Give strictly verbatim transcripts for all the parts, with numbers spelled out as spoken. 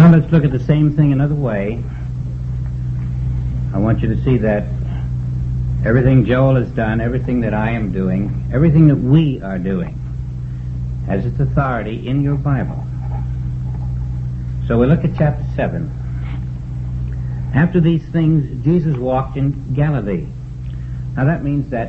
Now let's look at the same thing another way. I want you to see that everything Joel has done, everything that I am doing, everything that we are doing has its authority in your Bible. So we look at chapter seven. After these things, Jesus walked in Galilee. Now that means that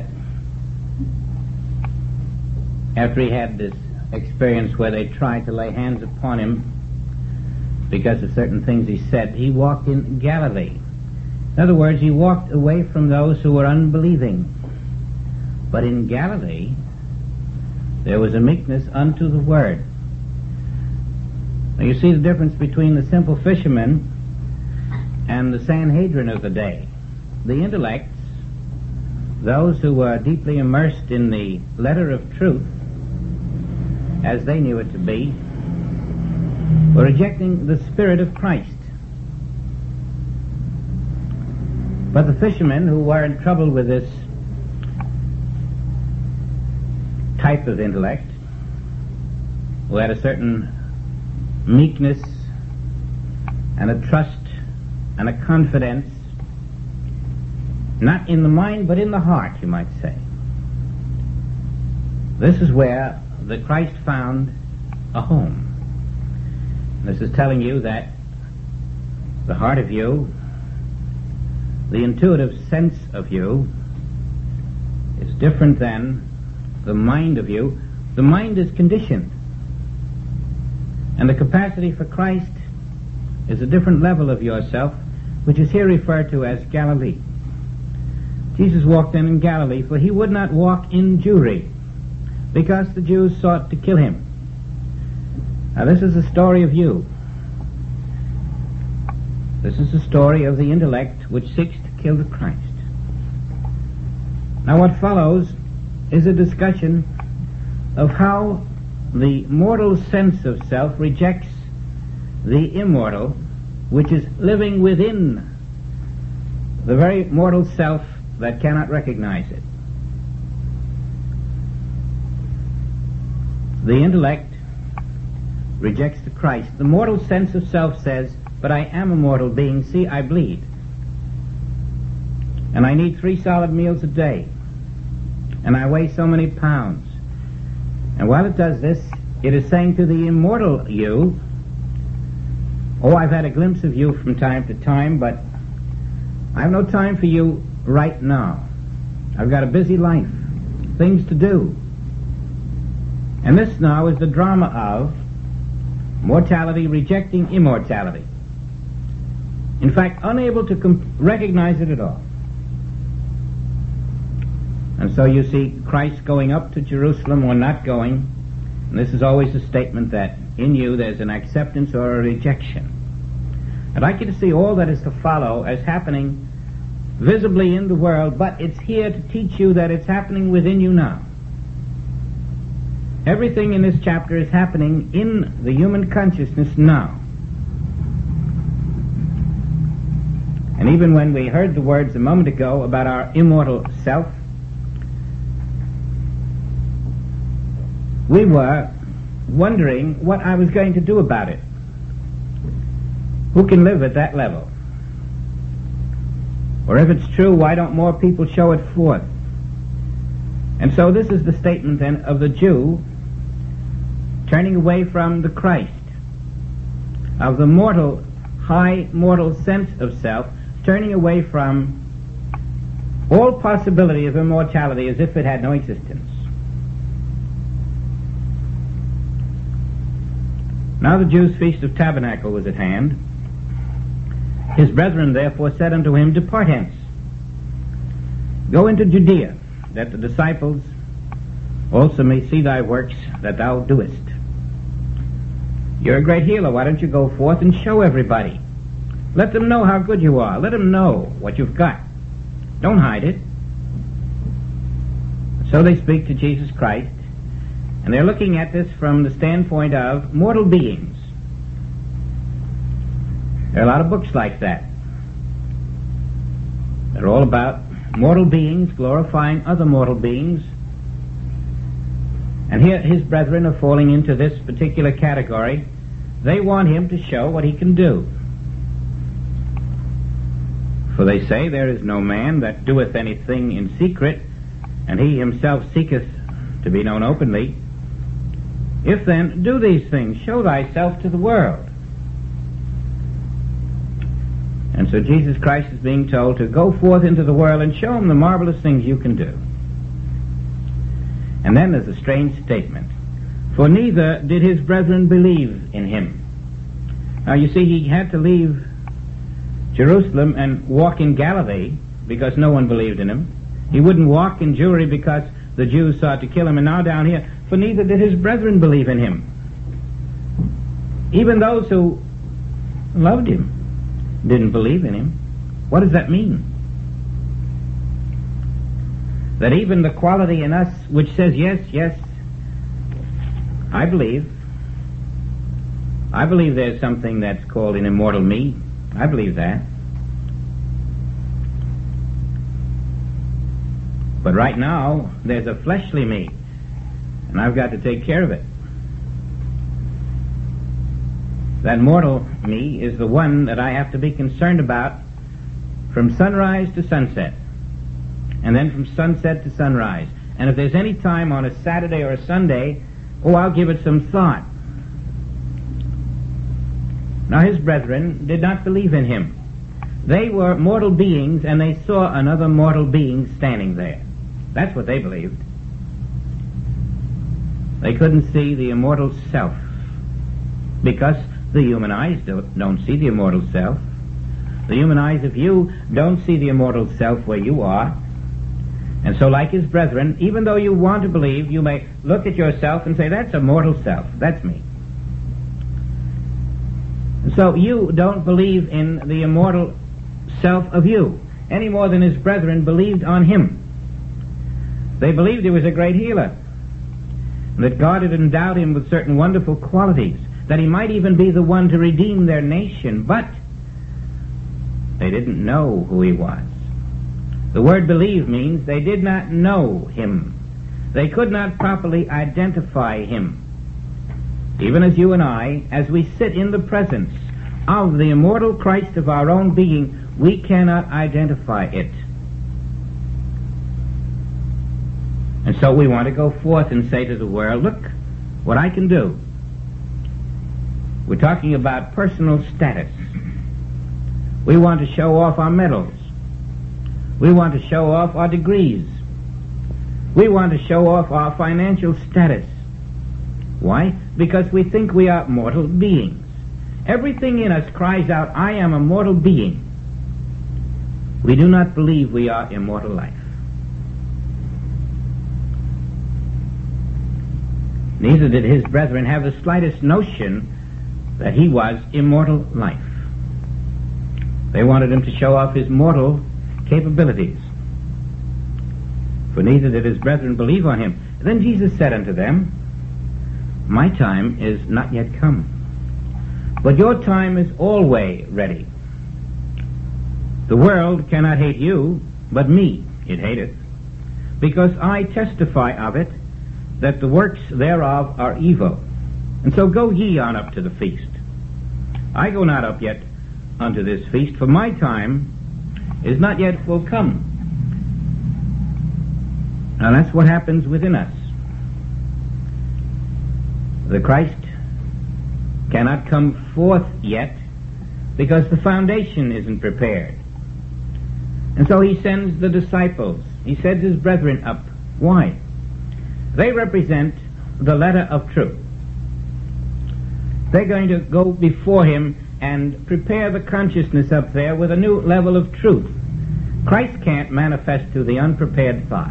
after he had this experience where they tried to lay hands upon him because of certain things he said, he walked in Galilee. In other words, he walked away from those who were unbelieving. But in Galilee, there was a meekness unto the word. Now you see the difference between the simple fishermen and the Sanhedrin of the day. The intellects, those who were deeply immersed in the letter of truth, as they knew it to be, were rejecting the Spirit of Christ. But the fishermen who were in trouble with this type of intellect, who had a certain meekness and a trust and a confidence, not in the mind but in the heart, you might say. This is where the Christ found a home. This is telling you that the heart of you, the intuitive sense of you, is different than the mind of you. The mind is conditioned, and the capacity for Christ is a different level of yourself, which is here referred to as Galilee. Jesus walked in in Galilee, for he would not walk in Jewry, because the Jews sought to kill him. Now this is the story of you. This is the story of the intellect which seeks to kill the Christ. Now what follows is a discussion of how the mortal sense of self rejects the immortal, which is living within the very mortal self that cannot recognize it. The intellect rejects the Christ. The mortal sense of self says, but I am a mortal being. See, I bleed. And I need three solid meals a day. And I weigh so many pounds. And while it does this, it is saying to the immortal you, oh, I've had a glimpse of you from time to time, but I have no time for you right now. I've got a busy life, things to do. And this now is the drama of mortality rejecting immortality. In fact, unable to comp- recognize it at all. And so you see Christ going up to Jerusalem or not going, and this is always a statement that in you there's an acceptance or a rejection. I'd like you to see all that is to follow as happening visibly in the world, but it's here to teach you that it's happening within you now. Everything in this chapter is happening in the human consciousness now. And even when we heard the words a moment ago about our immortal self, we were wondering what I was going to do about it. Who can live at that level? Or if it's true, why don't more people show it forth? And so this is the statement then of the Jew turning away from the Christ, of the mortal, high mortal sense of self, turning away from all possibility of immortality as if it had no existence. Now the Jews' feast of tabernacle was at hand. His brethren therefore said unto him, Depart hence, go into Judea, that the disciples also may see thy works that thou doest. You're a great healer. Why don't you go forth and show everybody? Let them know how good you are. Let them know what you've got. Don't hide it. So they speak to Jesus Christ, and they're looking at this from the standpoint of mortal beings. There are a lot of books like that. They're all about mortal beings glorifying other mortal beings. And here his brethren are falling into this particular category. They want him to show what he can do. For they say, there is no man that doeth anything in secret, and he himself seeketh to be known openly. If then, do these things, show thyself to the world. And so Jesus Christ is being told to go forth into the world and show them the marvelous things you can do. And then there's a strange statement. For neither did his brethren believe in him. Now you see, he had to leave Jerusalem and walk in Galilee because no one believed in him. He wouldn't walk in Jewry because the Jews sought to kill him. And now down here, for neither did his brethren believe in him. Even those who loved him didn't believe in him. What does that mean? That even the quality in us which says, yes, yes, I believe. I believe there's something that's called an immortal me. I believe that. But right now, there's a fleshly me, and I've got to take care of it. That mortal me is the one that I have to be concerned about from sunrise to sunset, and then from sunset to sunrise. And if there's any time on a Saturday or a Sunday, oh, I'll give it some thought. Now his brethren did not believe in him. They were mortal beings, and they saw another mortal being standing there. That's what they believed. They couldn't see the immortal self, because the human eyes don't, don't see the immortal self. The human eyes of you don't see the immortal self where you are. And so like his brethren, even though you want to believe, you may look at yourself and say, that's a mortal self. That's me. So you don't believe in the immortal self of you, any more than his brethren believed on him. They believed he was a great healer, that God had endowed him with certain wonderful qualities, that he might even be the one to redeem their nation, but they didn't know who he was. The word believe means they did not know him. They could not properly identify him. Even as you and I, as we sit in the presence of the immortal Christ of our own being, we cannot identify it. And so we want to go forth and say to the world, look what I can do. We're talking about personal status. We want to show off our medals. We want to show off our degrees. We want to show off our financial status. Why? Because we think we are mortal beings. Everything in us cries out, I am a mortal being. We do not believe we are immortal life. Neither did his brethren have the slightest notion that he was immortal life. They wanted him to show off his mortal capabilities. For neither did his brethren believe on him. Then Jesus said unto them, my time is not yet come, but your time is always ready. The world cannot hate you, but me it hateth, because I testify of it, that the works thereof are evil. And so go ye on up to the feast. I go not up yet unto this feast, for my time is not yet full come. Now that's what happens within us. The Christ cannot come forth yet because the foundation isn't prepared. And so he sends the disciples. He sends his brethren up. Why? They represent the letter of truth. They're going to go before him and prepare the consciousness up there with a new level of truth. Christ can't manifest to the unprepared thought.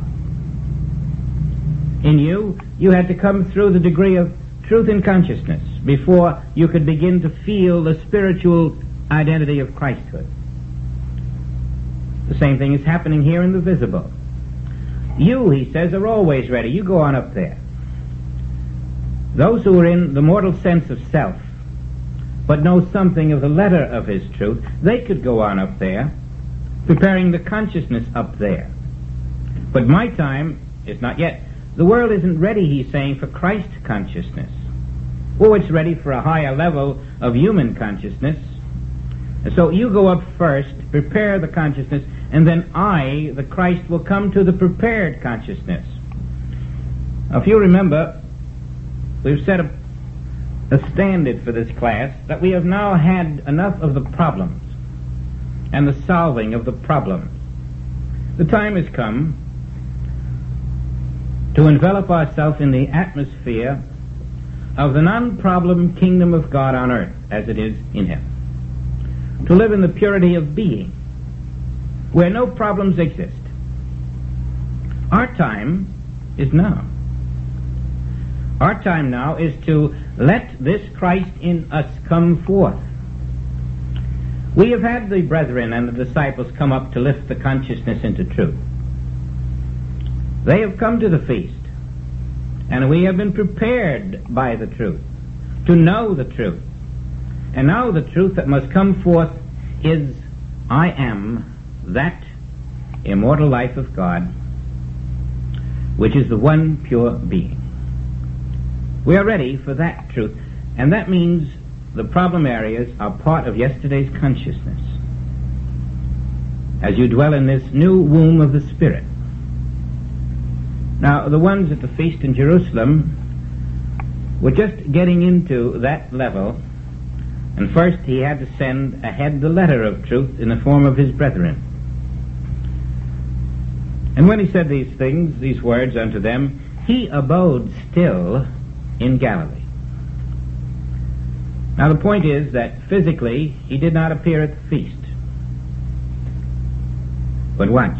In you, you had to come through the degree of truth and consciousness before you could begin to feel the spiritual identity of Christhood. The same thing is happening here in the visible. You, he says, are always ready. You go on up there. Those who are in the mortal sense of self, but know something of the letter of his truth, they could go on up there, preparing the consciousness up there. But my time is not yet. The world isn't ready, he's saying, for Christ consciousness. Oh, it's ready for a higher level of human consciousness. So you go up first, prepare the consciousness, and then I, the Christ, will come to the prepared consciousness. Now, if you remember, we've set a, a standard for this class that we have now had enough of the problems and the solving of the problems. The time has come to envelop ourselves in the atmosphere of the non-problem kingdom of God on earth as it is in heaven. To live in the purity of being, where no problems exist. Our time is now. Our time now is to let this Christ in us come forth. We have had the brethren and the disciples come up to lift the consciousness into truth. They have come to the feast, and we have been prepared by the truth, to know the truth. And now the truth that must come forth is, I am that immortal life of God, which is the one pure being. We are ready for that truth, and that means the problem areas are part of yesterday's consciousness. As you dwell in this new womb of the Spirit. Now, the ones at the feast in Jerusalem were just getting into that level, and first he had to send ahead the letter of truth in the form of his brethren. And when he said these things, these words unto them, he abode still in Galilee. Now the point is that physically he did not appear at the feast. But watch.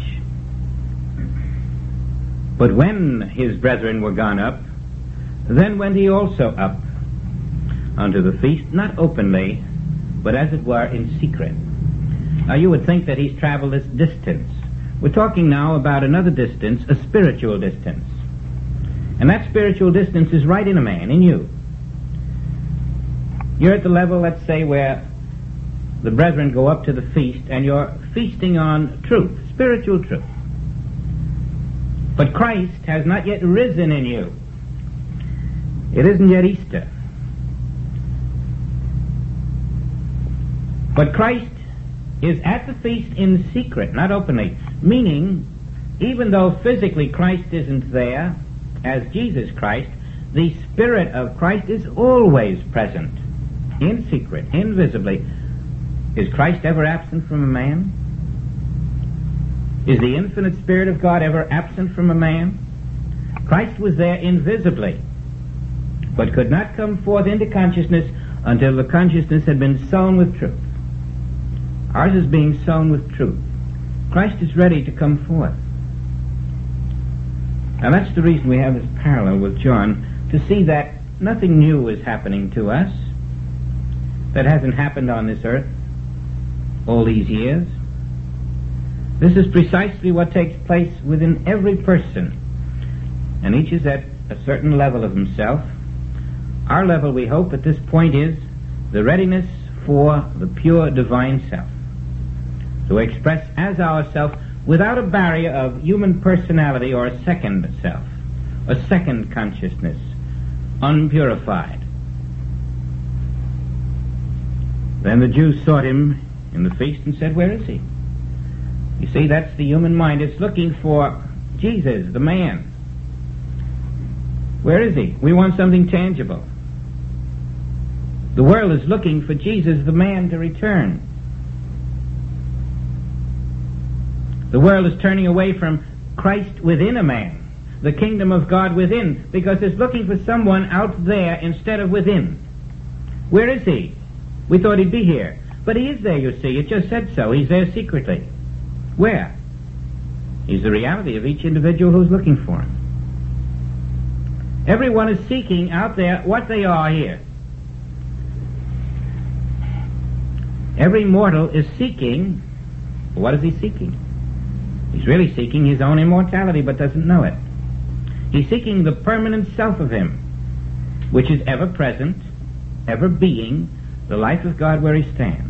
But when his brethren were gone up, then went he also up unto the feast, not openly, but as it were in secret. Now you would think that he's traveled this distance. We're talking now about another distance, a spiritual distance. And that spiritual distance is right in a man, in you. You're at the level, let's say, where the brethren go up to the feast, and you're feasting on truth, spiritual truth. But Christ has not yet risen in you. It isn't yet Easter. But Christ is at the feast in secret, not openly. Meaning, even though physically Christ isn't there as Jesus Christ, the Spirit of Christ is always present, in secret, invisibly. Is Christ ever absent from a man? Is the infinite Spirit of God ever absent from a man? Christ was there invisibly, but could not come forth into consciousness until the consciousness had been sown with truth. Ours is being sown with truth. Christ is ready to come forth. Now that's the reason we have this parallel with John, to see that nothing new is happening to us that hasn't happened on this earth all these years. This is precisely what takes place within every person, and each is at a certain level of himself. Our level, we hope, at this point is the readiness for the pure divine self, to express as ourself without a barrier of human personality or a second self, a second consciousness, unpurified. Then the Jews sought him in the feast and said, where is he? You see, that's the human mind. It's looking for Jesus, the man. Where is he? We want something tangible. The world is looking for Jesus, the man, to return. The world is turning away from Christ within a man, the kingdom of God within, because it's looking for someone out there instead of within. Where is he? We thought he'd be here. But he is there, you see. It just said so. He's there secretly. Where? He's the reality of each individual who's looking for him. Everyone is seeking out there what they are here. Every mortal is seeking. What is he seeking? He's really seeking his own immortality, but doesn't know it. He's seeking the permanent self of him, which is ever present, ever being, the life of God where he stands.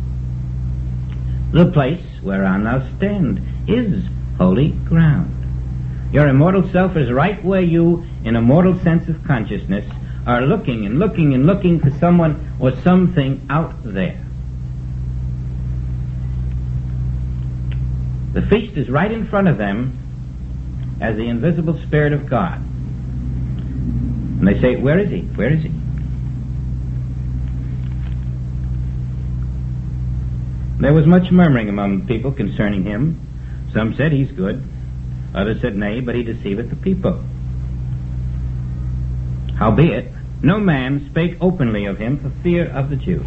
The place where I now stand is holy ground. Your immortal self is right where you, in a mortal sense of consciousness, are looking and looking and looking for someone or something out there. The feast is right in front of them as the invisible Spirit of God. And they say, where is he? Where is he? There was much murmuring among people concerning him. Some said, he's good. Others said, nay, but he deceiveth the people. Howbeit, no man spake openly of him for fear of the Jews.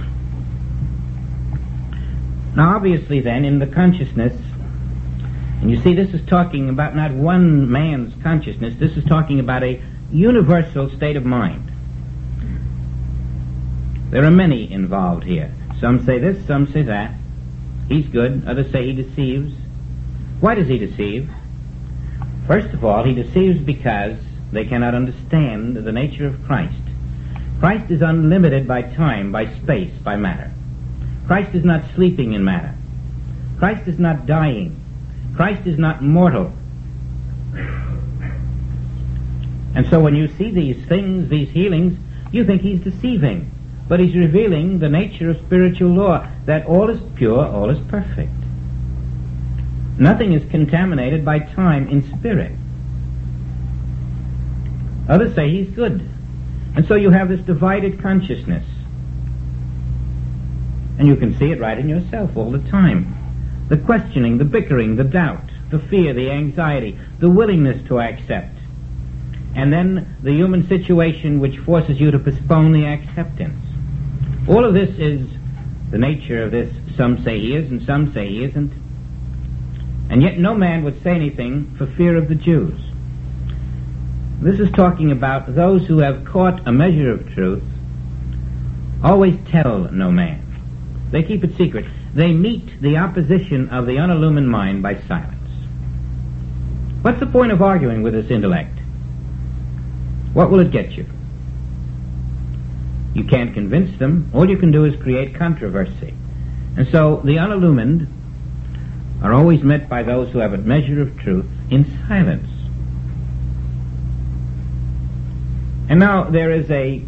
Now, obviously then, in the consciousness, and you see this is talking about not one man's consciousness, this is talking about a universal state of mind. There are many involved here. Some say this, some say that. He's good, others say he deceives. Why does he deceive? First of all, he deceives because they cannot understand the nature of Christ. Christ is unlimited by time, by space, by matter. Christ is not sleeping in matter. Christ is not dying. Christ is not mortal. And so when you see these things, these healings, you think he's deceiving. But he's revealing the nature of spiritual law, that all is pure, all is perfect. Nothing is contaminated by time in spirit. Others say he's good. And so you have this divided consciousness. And you can see it right in yourself all the time. The questioning, the bickering, the doubt, the fear, the anxiety, the willingness to accept. And then the human situation which forces you to postpone the acceptance. All of this is the nature of this. Some say he is and some say he isn't. And yet no man would say anything for fear of the Jews. This is talking about those who have caught a measure of truth, always tell no man. They keep it secret. They meet the opposition of the unillumined mind by silence. What's the point of arguing with this intellect? What will it get you? You can't convince them. All you can do is create controversy. And so the unillumined are always met by those who have a measure of truth in silence. And now there is a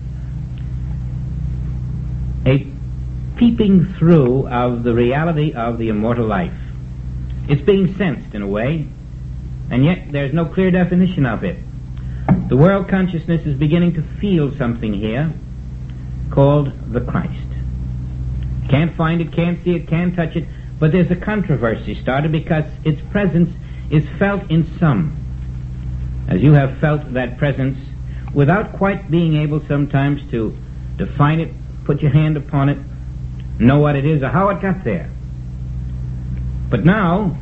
a peeping through of the reality of the immortal life. It's being sensed in a way, and yet there's no clear definition of it. The world consciousness is beginning to feel something here called the Christ. Can't find it, can't see it, can't touch it, but there's a controversy started because its presence is felt in some. As you have felt that presence without quite being able sometimes to define it, put your hand upon it, know what it is or how it got there. But now,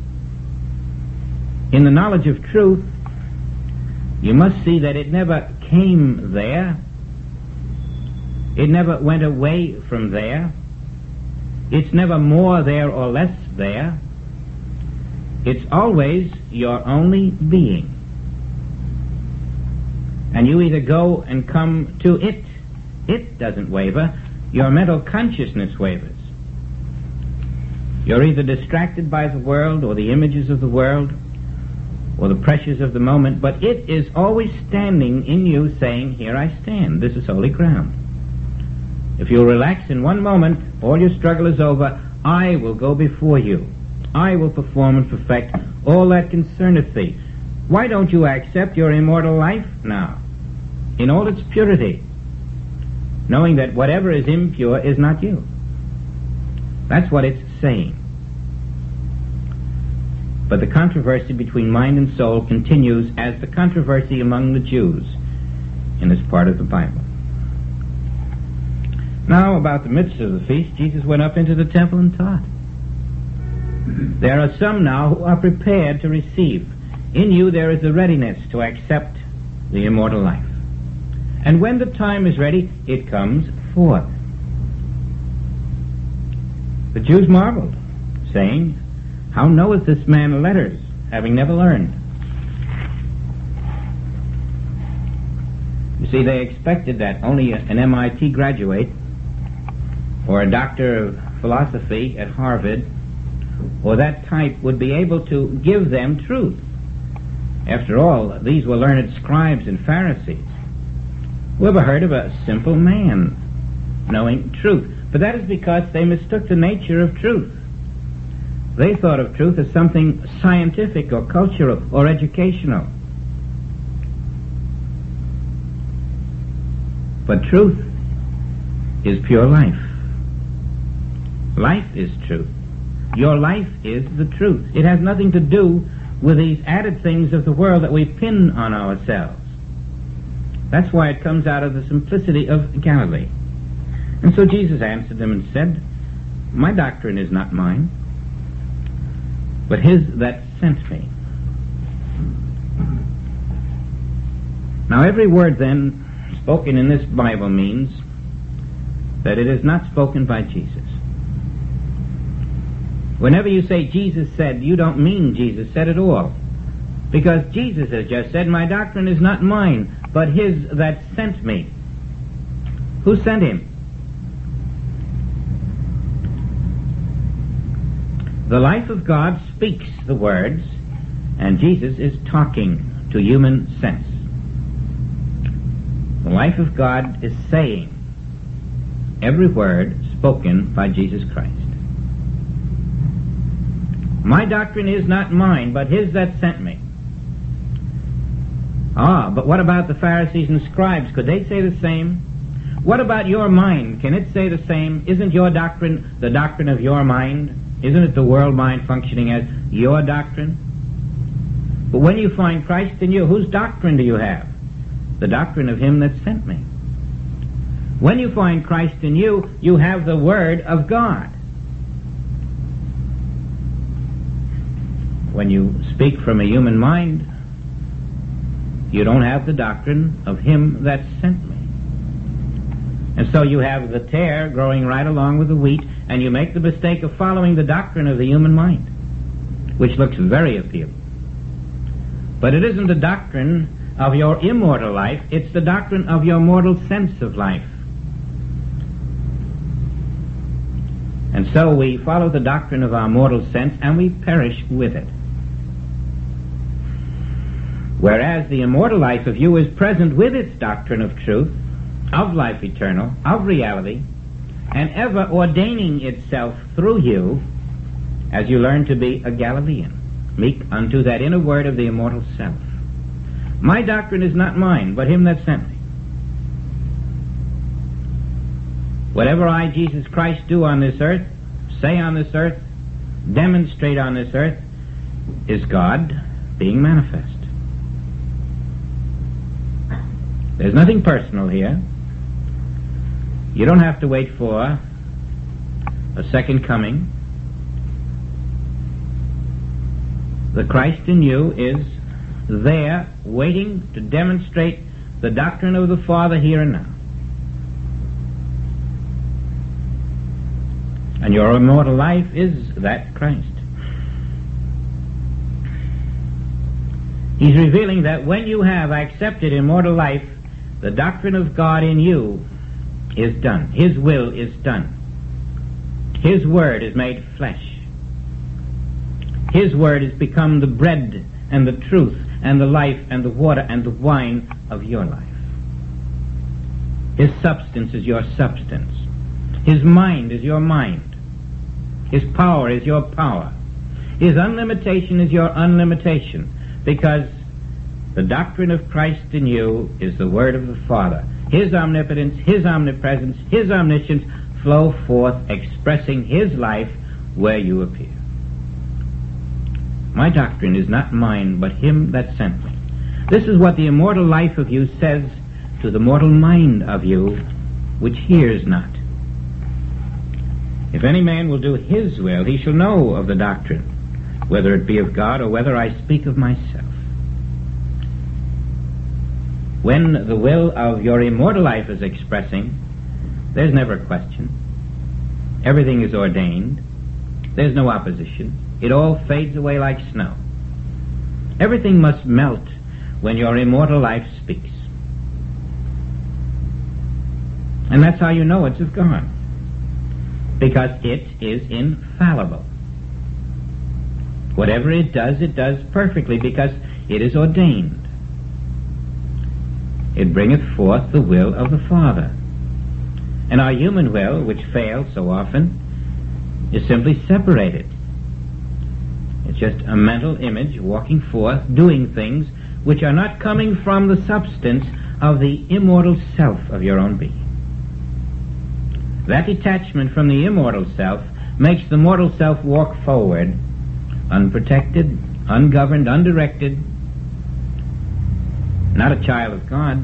in the knowledge of truth, you must see that it never came there. It never went away from there. It's never more there or less there. It's always your only being. And you either go and come to it. It doesn't waver. Your mental consciousness wavers. You're either distracted by the world or the images of the world or the pressures of the moment, but it is always standing in you saying, here I stand. This is holy ground. If you'll relax in one moment, all your struggle is over. I will go before you. I will perform and perfect all that concerneth thee. Why don't you accept your immortal life now, in all its purity, knowing that whatever is impure is not you? That's what it's saying. But the controversy between mind and soul continues as the controversy among the Jews in this part of the Bible. Now, about the midst of the feast, Jesus went up into the temple and taught. There are some now who are prepared to receive. In you there is a readiness to accept the immortal life. And when the time is ready, it comes forth. The Jews marveled, saying, how knoweth this man letters, having never learned? You see, they expected that only an M I T graduate or a doctor of philosophy at Harvard or that type would be able to give them truth. After all, these were learned scribes and Pharisees. Who ever heard of a simple man knowing truth? But that is because they mistook the nature of truth. They thought of truth as something scientific or cultural or educational. But truth is pure life. Life is truth. Your life is the truth. It has nothing to do with these added things of the world that we pin on ourselves. That's why it comes out of the simplicity of Galilee. And so Jesus answered them and said, my doctrine is not mine, but his that sent me. Now every word then spoken in this Bible means that it is not spoken by Jesus. Whenever you say Jesus said, you don't mean Jesus said at all. Because Jesus has just said, my doctrine is not mine, but his that sent me. Who sent him? The life of God speaks the words, and Jesus is talking to human sense. The life of God is saying every word spoken by Jesus Christ. My doctrine is not mine, but his that sent me. Ah, but what about the Pharisees and scribes? Could they say the same? What about your mind? Can it say the same? Isn't your doctrine the doctrine of your mind? Isn't it the world mind functioning as your doctrine? But when you find Christ in you, whose doctrine do you have? The doctrine of him that sent me. When you find Christ in you, you have the Word of God. When you speak from a human mind, you don't have the doctrine of him that sent me. And so you have the tare growing right along with the wheat, and you make the mistake of following the doctrine of the human mind, which looks very appealing. But it isn't the doctrine of your immortal life, it's the doctrine of your mortal sense of life. And so we follow the doctrine of our mortal sense, and we perish with it. Whereas the immortal life of you is present with its doctrine of truth, of life eternal, of reality, and ever ordaining itself through you as you learn to be a Galilean, meek unto that inner word of the immortal self. My doctrine is not mine, but him that sent me. Whatever I, Jesus Christ, do on this earth, say on this earth, demonstrate on this earth, is God being manifest. There's nothing personal here. You don't have to wait for a second coming. The Christ in you is there waiting to demonstrate the doctrine of the Father here and now. And your immortal life is that Christ. He's revealing that when you have accepted immortal life, the doctrine of God in you is done. His will is done. His word is made flesh. His word has become the bread and the truth and the life and the water and the wine of your life. His substance is your substance. His mind is your mind. His power is your power. His unlimitation is your unlimitation, because the doctrine of Christ in you is the word of the Father. His omnipotence, his omnipresence, his omniscience flow forth, expressing his life where you appear. My doctrine is not mine, but him that sent me. This is what the immortal life of you says to the mortal mind of you, which hears not. If any man will do his will, he shall know of the doctrine, whether it be of God or whether I speak of myself. When the will of your immortal life is expressing, there's never a question. Everything is ordained. There's no opposition. It all fades away like snow. Everything must melt when your immortal life speaks. And that's how you know it's of God, because it is infallible. Whatever it does, it does perfectly, because it is ordained. It bringeth forth the will of the Father. And our human will, which fails so often, is simply separated. It's just a mental image walking forth, doing things which are not coming from the substance of the immortal self of your own being. That detachment from the immortal self makes the mortal self walk forward, unprotected, ungoverned, undirected, not a child of God.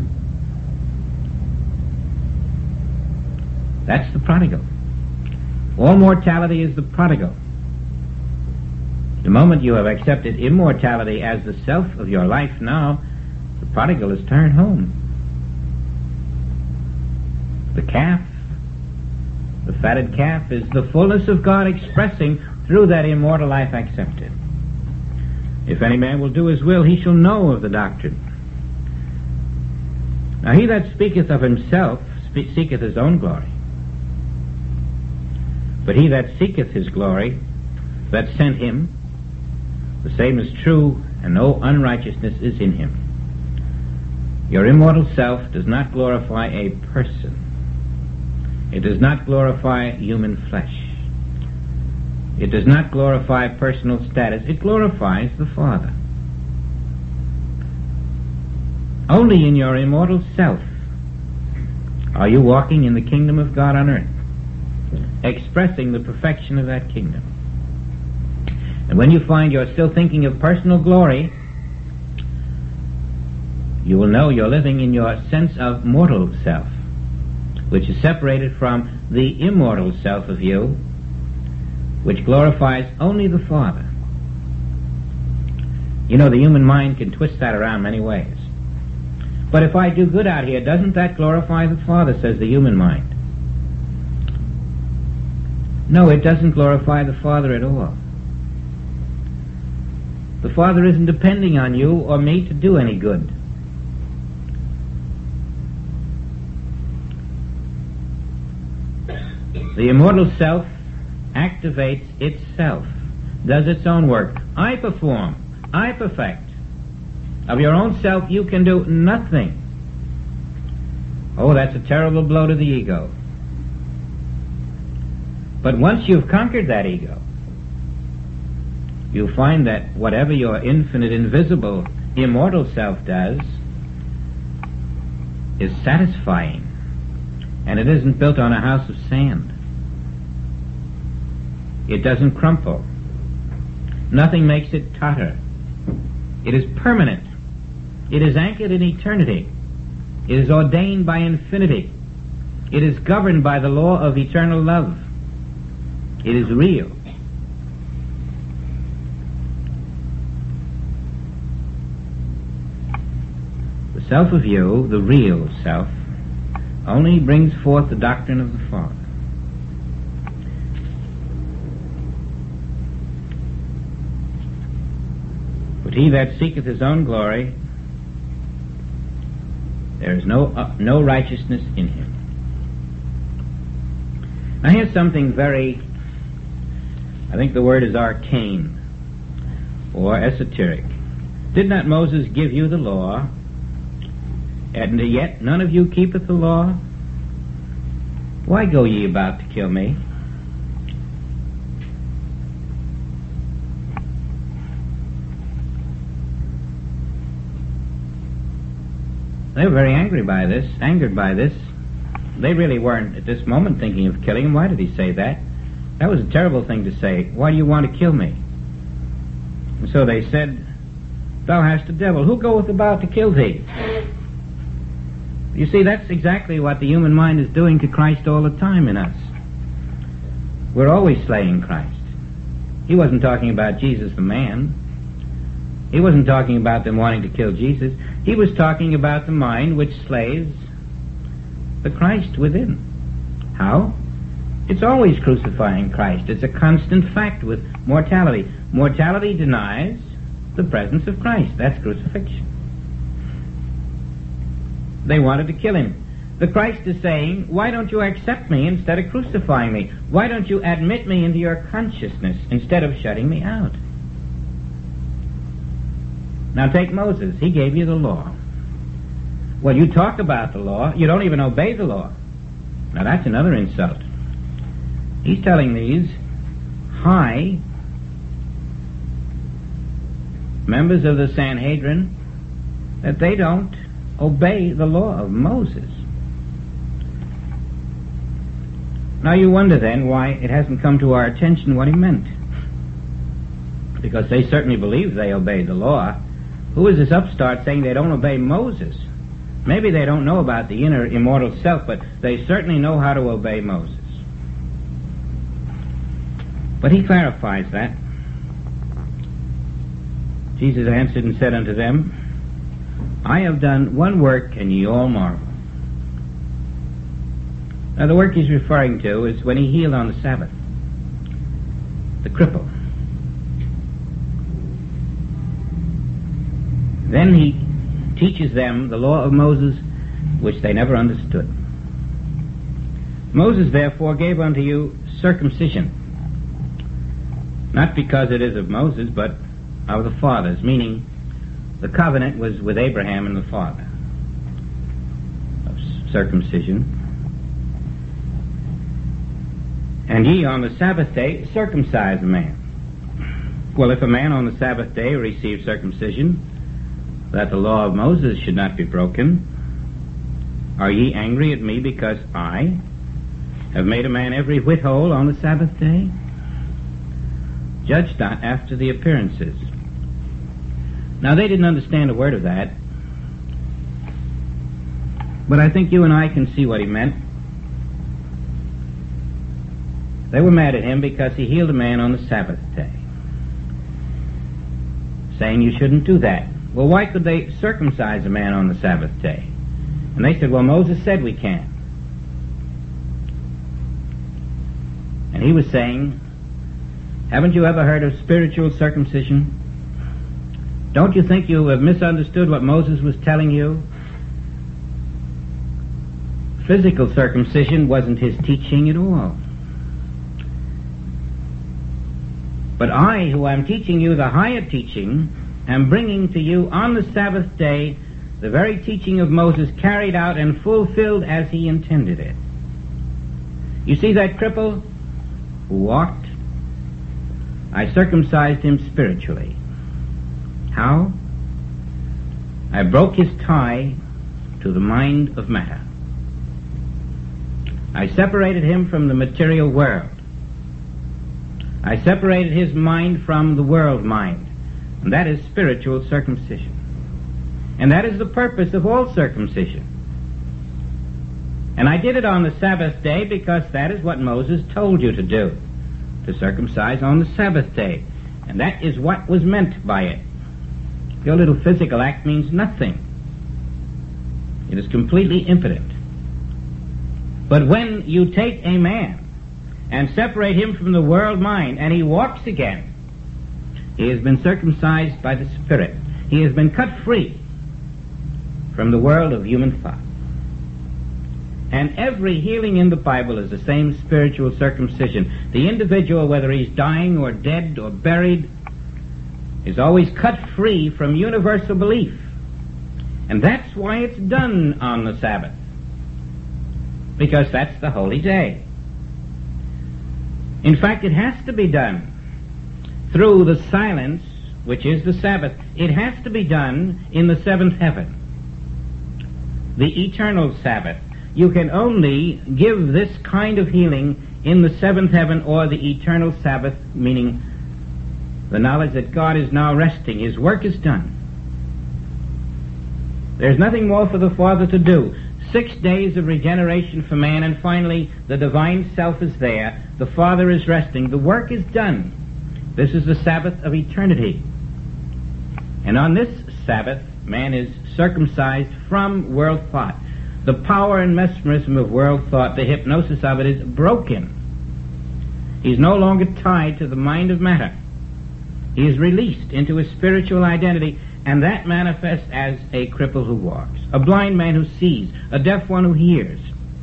That's the prodigal. All mortality is the prodigal. The moment you have accepted immortality as the self of your life now, the prodigal is turned home. The calf, the fatted calf, is the fullness of God expressing through that immortal life accepted. If any man will do his will, he shall know of the doctrine. Now he that speaketh of himself spe- seeketh his own glory. But he that seeketh his glory, that sent him, the same is true, and no unrighteousness is in him. Your immortal self does not glorify a person. It does not glorify human flesh. It does not glorify personal status. It glorifies the Father. Only in your immortal self are you walking in the kingdom of God on earth, expressing the perfection of that kingdom. And when you find you're still thinking of personal glory, you will know you're living in your sense of mortal self, which is separated from the immortal self of you, which glorifies only the Father. You know, the human mind can twist that around many ways. But if I do good out here, doesn't that glorify the Father, says the human mind. No, it doesn't glorify the Father at all. The Father isn't depending on you or me to do any good. The immortal self activates itself, does its own work. I perform, I perfect. Of your own self you can do nothing. Oh, that's a terrible blow to the ego. But once you've conquered that ego, you'll find that whatever your infinite, invisible, immortal self does is satisfying, and it isn't built on a house of sand. It doesn't crumple. Nothing makes it totter. It is permanent. It is anchored in eternity. It is ordained by infinity. It is governed by the law of eternal love. It is real. The self of you, the real self, only brings forth the doctrine of the Father. But he that seeketh his own glory, there is no uh, no righteousness in him. Now here's something very, I think the word is arcane or esoteric. Did not Moses give you the law, and yet none of you keepeth the law? Why go ye about to kill me? They were very angry by this, angered by this. They really weren't at this moment thinking of killing him. Why did he say that? That was a terrible thing to say. Why do you want to kill me? And so they said, Thou hast a devil. Who goeth about to kill thee? You see, that's exactly what the human mind is doing to Christ all the time in us. We're always slaying Christ. He wasn't talking about Jesus the man. He wasn't talking about them wanting to kill Jesus. He was talking about the mind which slays the Christ within. How? It's always crucifying Christ. It's a constant fact with mortality. Mortality denies the presence of Christ. That's crucifixion. They wanted to kill him. The Christ is saying, why don't you accept me instead of crucifying me? Why don't you admit me into your consciousness instead of shutting me out? Now take Moses. He gave you the law. Well, you talk about the law, you don't even obey the law. Now that's another insult. He's telling these high members of the Sanhedrin that they don't obey the law of Moses. Now you wonder then why it hasn't come to our attention what he meant. Because they certainly believe they obeyed the law. Who is this upstart saying they don't obey Moses? Maybe they don't know about the inner immortal self, but they certainly know how to obey Moses. But he clarifies that. Jesus answered and said unto them, I have done one work, and ye all marvel. Now the work he's referring to is when he healed on the Sabbath the cripple. Then he teaches them the law of Moses, which they never understood. Moses therefore gave unto you circumcision, not because it is of Moses, but of the fathers, meaning the covenant was with Abraham and the father of circumcision. And ye on the Sabbath day circumcise a man. Well, if a man on the Sabbath day receives circumcision, that the law of Moses should not be broken, are ye angry at me because I have made a man every whit whole on the Sabbath day? Judge not after the appearances. Now they didn't understand a word of that, but I think you and I can see what he meant. They were mad at him because he healed a man on the Sabbath day, saying you shouldn't do that. Well, why could they circumcise a man on the Sabbath day? And they said, well, Moses said we can't. And he was saying, haven't you ever heard of spiritual circumcision? Don't you think you have misunderstood what Moses was telling you? Physical circumcision wasn't his teaching at all. But I, who am teaching you the higher teaching, am bringing to you on the Sabbath day the very teaching of Moses carried out and fulfilled as he intended it. You see that cripple who walked? I circumcised him spiritually. How? I broke his tie to the mind of matter. I separated him from the material world. I separated his mind from the world mind. And that is spiritual circumcision. And that is the purpose of all circumcision. And I did it on the Sabbath day because that is what Moses told you to do, to circumcise on the Sabbath day. And that is what was meant by it. Your little physical act means nothing. It is completely impotent. But when you take a man and separate him from the world mind, and he walks again, he has been circumcised by the Spirit. He has been cut free from the world of human thought. And every healing in the Bible is the same spiritual circumcision. The individual, whether he's dying or dead or buried, is always cut free from universal belief. And that's why it's done on the Sabbath, because that's the holy day. In fact, it has to be done through the silence, which is the Sabbath. It has to be done in the seventh heaven, the eternal Sabbath. You can only give this kind of healing in the seventh heaven, or the eternal Sabbath, meaning the knowledge that God is now resting. His work is done. There's nothing more for the Father to do. Six days of regeneration for man, and finally the divine self is there. The Father is resting. The work is done. This is the Sabbath of eternity. And on this Sabbath, man is circumcised from world thought. The power and mesmerism of world thought, the hypnosis of it, is broken. He's no longer tied to the mind of matter. He is released into his spiritual identity, and that manifests as a cripple who walks, a blind man who sees, a deaf one who hears.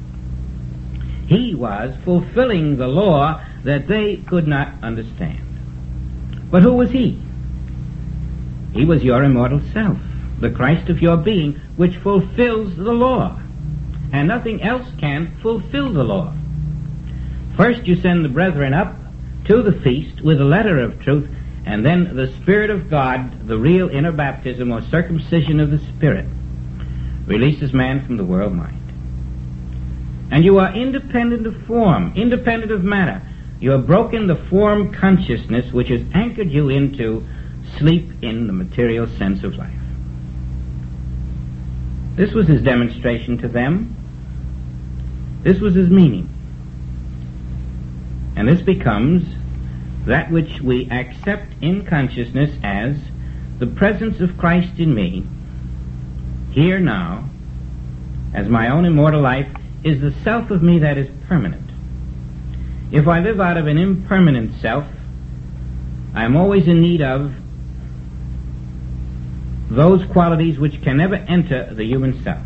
He was fulfilling the law that they could not understand. But who was he? He was your immortal self, the Christ of your being, which fulfills the law. And nothing else can fulfill the law. First you send the brethren up to the feast with a letter of truth, and then the Spirit of God, the real inner baptism or circumcision of the Spirit, releases man from the world mind. And you are independent of form, independent of matter. You have broken the form consciousness which has anchored you into sleep in the material sense of life. This was his demonstration to them. This was his meaning. And this becomes that which we accept in consciousness as the presence of Christ in me, here now, as my own immortal life, is the self of me that is permanent. If I live out of an impermanent self, I am always in need of those qualities which can never enter the human self.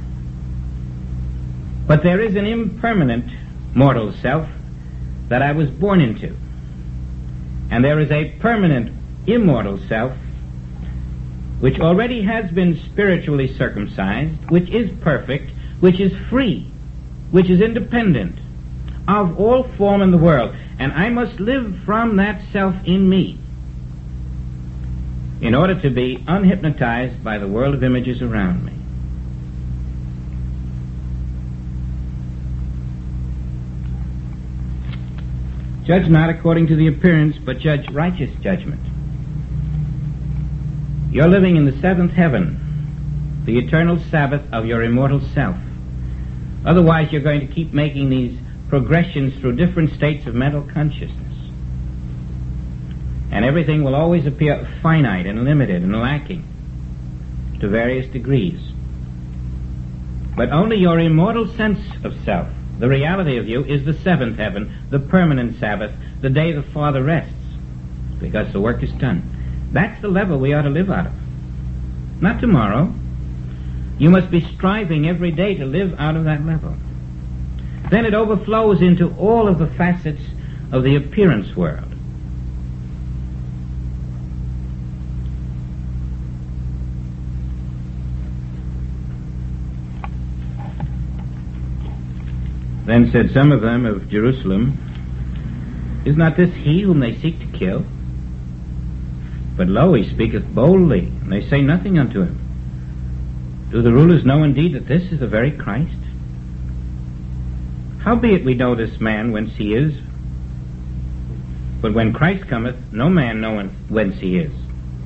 But there is an impermanent mortal self that I was born into. And there is a permanent immortal self which already has been spiritually circumcised, which is perfect, which is free, which is independent of all form in the world. And I must live from that self in me in order to be unhypnotized by the world of images around me. Judge not according to the appearance, but judge righteous judgment. You're living in the seventh heaven, the eternal Sabbath of your immortal self. Otherwise, you're going to keep making these progressions through different states of mental consciousness. And everything will always appear finite and limited and lacking to various degrees. But only your immortal sense of self, the reality of you, is the seventh heaven, the permanent Sabbath, the day the Father rests, because the work is done. That's the level we ought to live out of. Not tomorrow. You must be striving every day to live out of that level. Then it overflows into all of the facets of the appearance world. Then said some of them of Jerusalem, is not this he whom they seek to kill? But lo, he speaketh boldly, and they say nothing unto him. Do the rulers know indeed that this is the very Christ? Howbeit we know this man whence he is, but when Christ cometh, no man knoweth whence he is.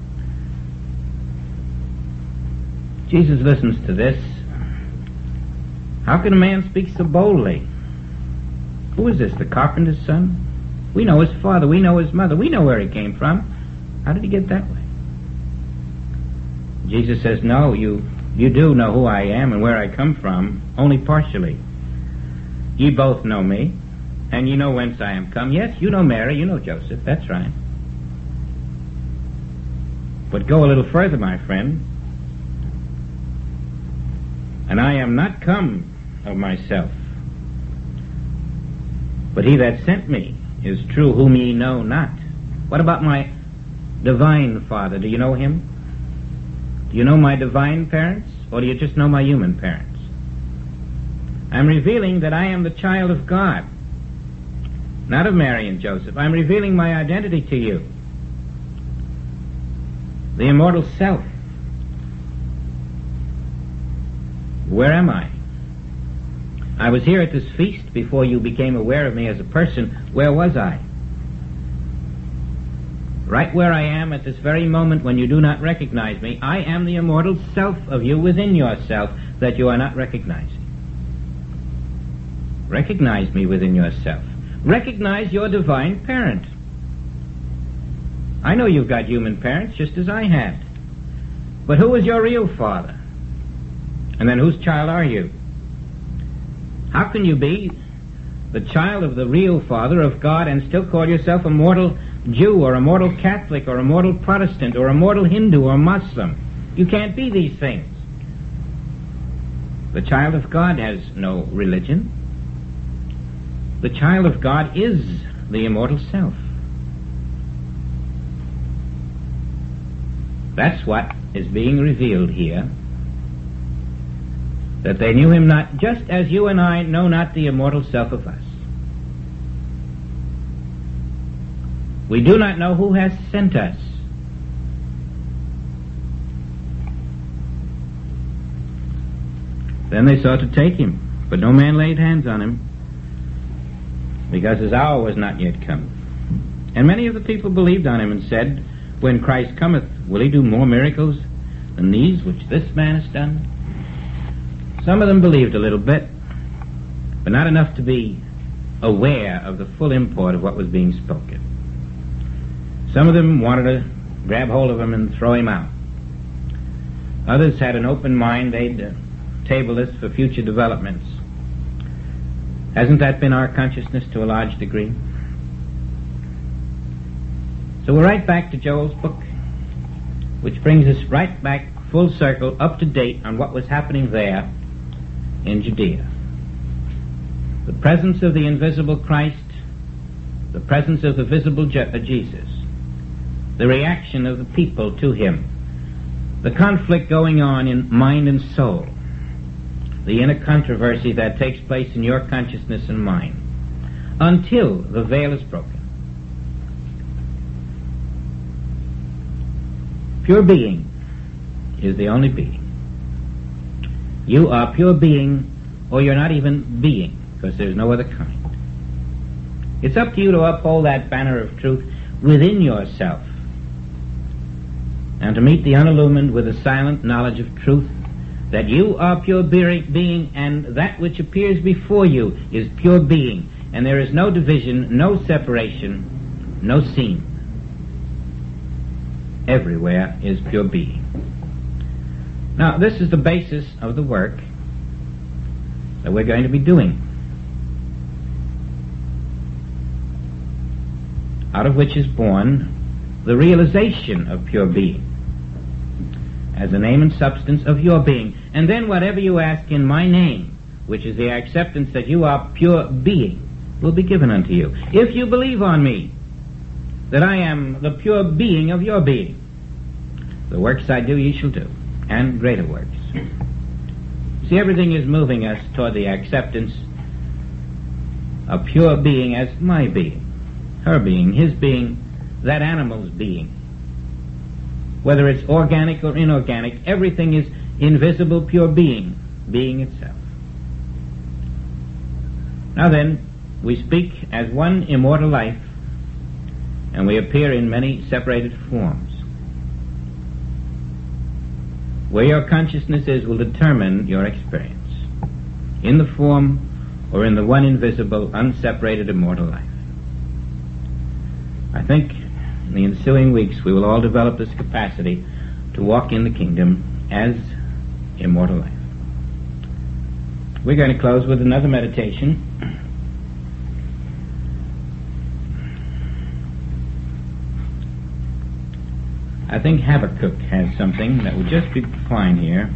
Jesus listens to this. How can a man speak so boldly? Who is this, the carpenter's son? We know his father, we know his mother, we know where he came from. How did he get that way? Jesus says, no, you, you do know who I am and where I come from, only partially. Ye both know me, and ye know whence I am come. Yes, you know Mary, you know Joseph, that's right. But go a little further, my friend. And I am not come of myself, but he that sent me is true, whom ye know not. What about my divine Father? Do you know him? Do you know my divine parents, or do you just know my human parents? I'm revealing that I am the child of God, not of Mary and Joseph. I'm revealing my identity to you, the immortal self. Where am I? I was here at this feast before you became aware of me as a person. Where was I? Right where I am at this very moment when you do not recognize me, I am the immortal self of you within yourself that you are not recognizing. Recognize me within yourself. Recognize your divine parent. I know you've got human parents just as I had. But who is your real father? And then whose child are you? How can you be the child of the real Father of God and still call yourself a mortal Jew or a mortal Catholic or a mortal Protestant or a mortal Hindu or Muslim? You can't be these things. The child of God has no religion. The child of God is the immortal self. That's what is being revealed here. That they knew him not, just as you and I know not the immortal self of us. We do not know who has sent us. Then they sought to take him, but no man laid hands on him, because his hour was not yet come. And many of the people believed on him and said, when Christ cometh, will he do more miracles than these which this man has done? Some of them believed a little bit, but not enough to be aware of the full import of what was being spoken. Some of them wanted to grab hold of him and throw him out. Others had an open mind. They'd uh, table this for future developments. Hasn't that been our consciousness to a large degree? So we're right back to Joel's book, which brings us right back full circle, up to date on what was happening there in Judea. The presence of the invisible Christ, the presence of the visible Je- uh, Jesus, the reaction of the people to him, the conflict going on in mind and soul, the inner controversy that takes place in your consciousness and mine, until the veil is broken. Pure being is the only being. You are pure being, or you're not even being, because there's no other kind. It's up to you to uphold that banner of truth within yourself, and to meet the unillumined with a silent knowledge of truth, that you are pure being, and that which appears before you is pure being, and there is no division, no separation, no seam. Everywhere is pure being. Now, this is the basis of the work that we're going to be doing, out of which is born the realization of pure being as the name and substance of your being. And then whatever you ask in my name, which is the acceptance that you are pure being, will be given unto you. If you believe on me, that I am the pure being of your being, the works I do ye shall do, and greater works. See, everything is moving us toward the acceptance of pure being as my being, her being, his being, that animal's being. Whether it's organic or inorganic, everything is invisible, pure being, being itself. Now then, we speak as one immortal life, and we appear in many separated forms. Where your consciousness is will determine your experience, in the form or in the one invisible, unseparated, immortal life. I think in the ensuing weeks we will all develop this capacity to walk in the kingdom as immortal life. We're going to close with another meditation. I think Habakkuk has something that would just be fine here.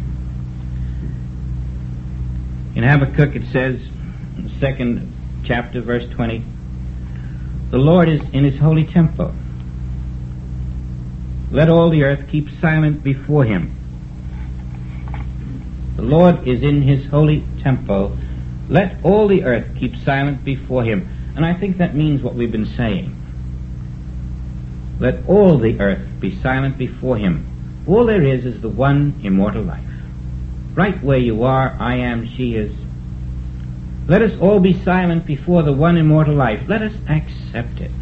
In Habakkuk it says, in the second chapter, verse twenty, the Lord is in his holy temple. Let all the earth keep silent before him. The Lord is in his holy temple. Let all the earth keep silent before him. And I think that means what we've been saying. Let all the earth be silent before him. All there is is the one immortal life. Right where you are, I am, she is. Let us all be silent before the one immortal life. Let us accept it.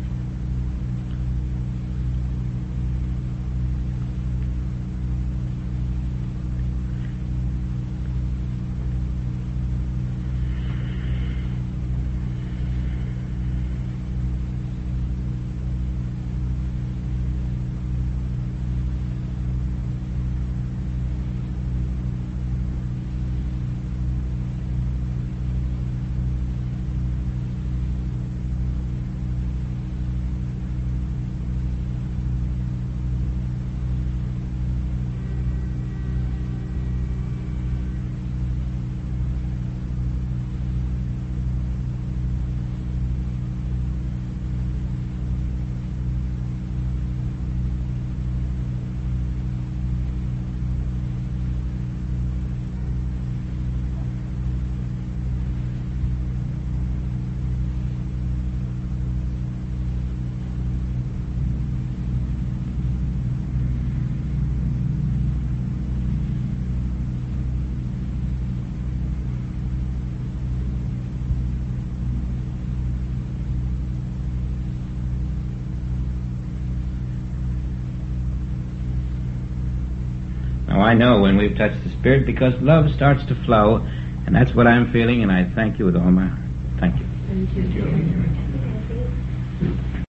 I know when we've touched the Spirit because love starts to flow, and that's what I'm feeling, and I thank you with all my heart. Thank you. Thank you.